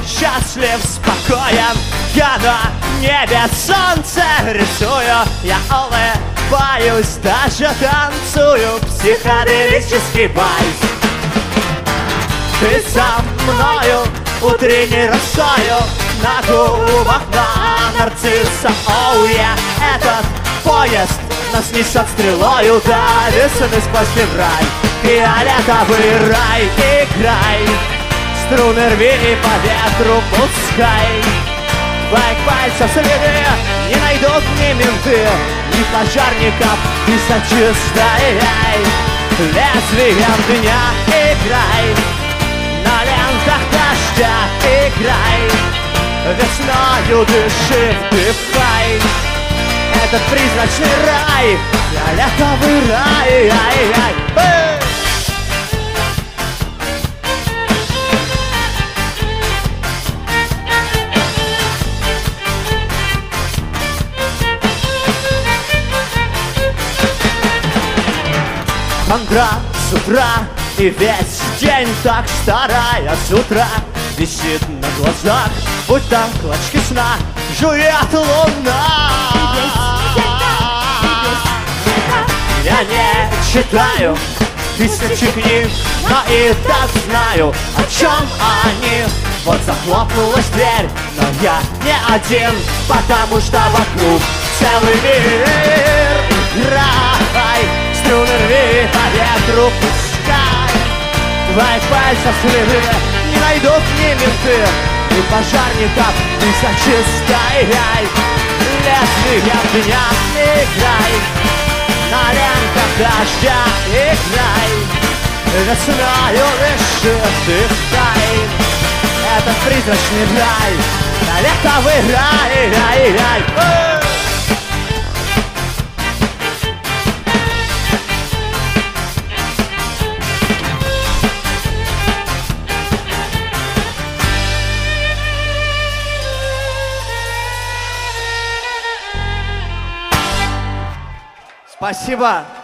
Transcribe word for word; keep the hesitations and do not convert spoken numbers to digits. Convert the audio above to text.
счастлив, спокоен. Я на небе солнце рисую, я улыбаюсь, даже танцую психоделический вальс. Ты со мною утренней росою на губах на нарцисса. Оу, я этот поезд нас несет стрелою до весны сквозь февраль. Фиолетовый рай, играй, струны рви и по ветру пускай. Твоих пальцев следы не найдут ни менты, ни пожарников, ни сочистой. Лезвием дня играй, на лентах дождя играй, весною дыши, вдыхай этот призрачный рай, фиолетовый рай, ай, ай, ай. Хандра с утра, и весь день так старая с утра висит на глазах, будто клочки сна жует луна. Я не читаю тысячи книг, но и так знаю, о чем они. Вот захлопнулась дверь, но я не один, потому что вокруг целый мир. Играй, струны рви, по ветру пускай. Твоих пальцев следы не найдут ни менты, ни пожарников, ни сочистой. Лезвием дня играй, на лентах дождя играй, весною дыши, вдыхай этот призрачный рай, фиолетовый рай, рай, рай. Спасибо.